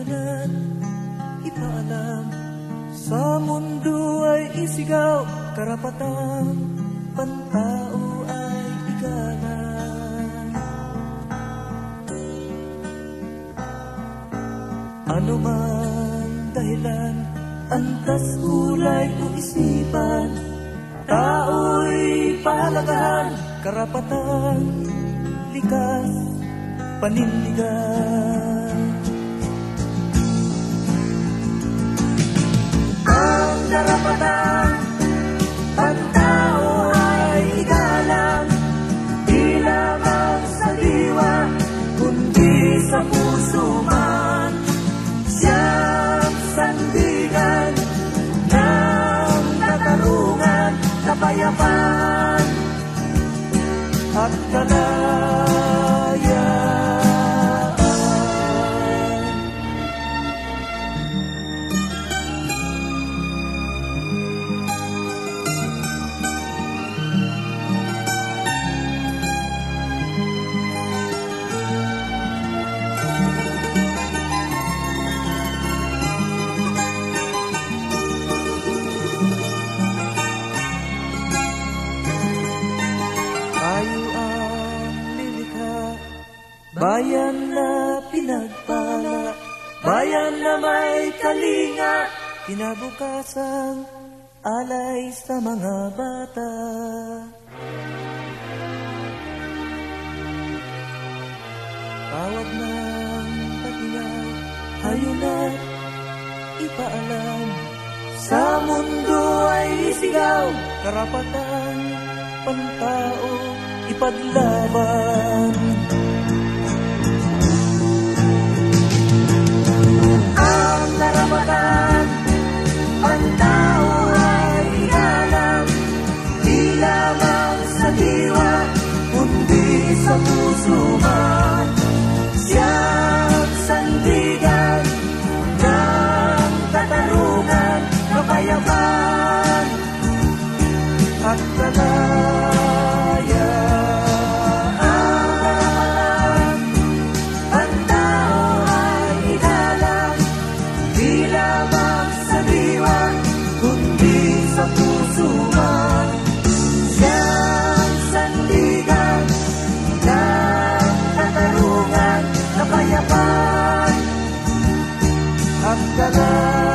kayamanan, ipaalam. Sa mundo ay isigaw, karapatan, pantao ay igalang. Ano man dahilan, antas kulay o isipan, tao'y pahalagahan, karapatan, likas, panindigan. Ang karapatan, pantao ay igalang, di lamang sa diwa, kundi sa puso man. Siyang sandigan ng katarungan, kapayapaan at kalayaan. Bayan na pinagpala, bayan na may kalinga, kinabukasan alay sa mga bata. Tawag ng patinaw, hayun at ipaalam. Sa mundo ay isigaw, karapatan, pantao, ipaglaban. Ang karapatan, pantao ay igalang, di lamang sa diwa, kundi sa puso man. Siyang sandigan ng katarungan, kapayapaan at kalayaan. Sa puso man, siyang sandigan ng katarungan, kapayapaan at kalayaan.